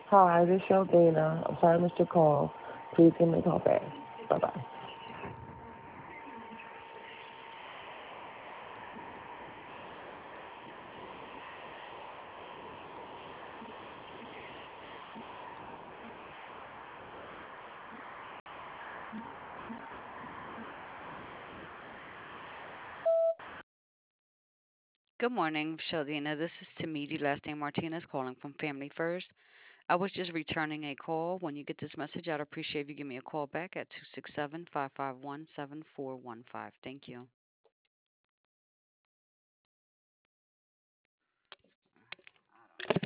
Hi, this is Dana. I'm sorry I missed your call. Please give me a call back. Bye-bye. Good morning, Sheldina. This is Tamidi, last name Martinez, calling from Family First. I was just returning a call. When you get this message, I'd appreciate if you give me a call back at 267 551 7415. Thank you.